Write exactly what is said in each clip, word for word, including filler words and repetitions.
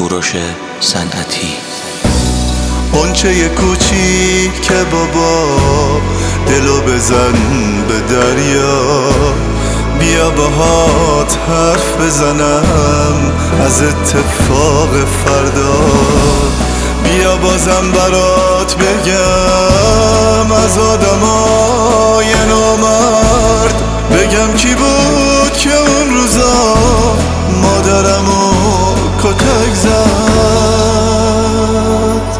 کوروش صنعتی. غنچه کوچیک بابا دلو بزن به دریا، بیا باهات حرف بزنم از اتفاق فردا. بیا بازم برات بگم از آدمای نامرد، بگم کی بود که اون روزا مادرمو کتک زد.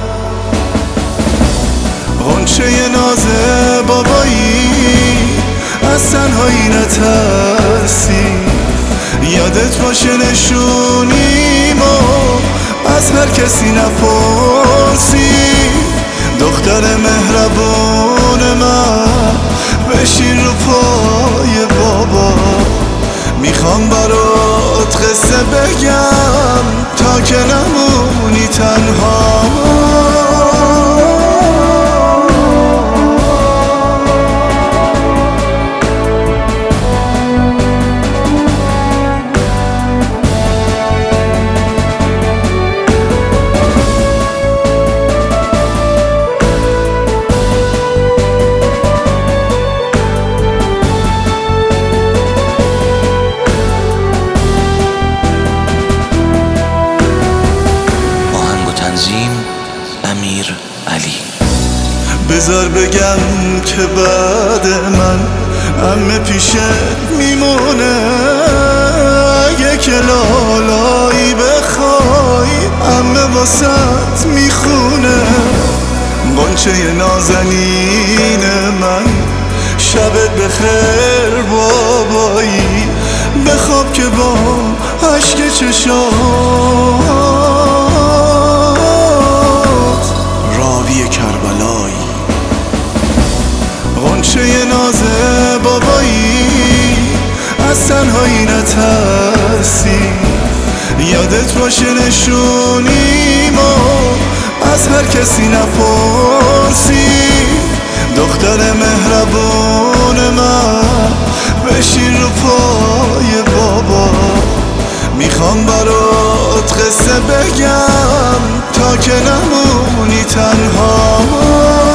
غنچه ناز بابایی از تنهایی نترسی، یادت باشه نشونیمو از هر کسی نپرسی. دختر مهربون من بشین رو پای بابا، میخوام برات قصه بگم تا که نمونی تنها. امیر علی. بذار بگم که بعد من عمه پیشت میمونه، اگه که لالایی بخوای عمه واسط میخونه. غنچه نازنین من شبت بخیر بابایی، بخواب که با عشق چشام غنچه ناز بابایی از تنهایی نترسی، یادت باشه نشونیمو از هر کسی نپرسی. دختر مهربون من بشین رو پای بابا، میخوام برات قصه بگم تا که نمونی تنها.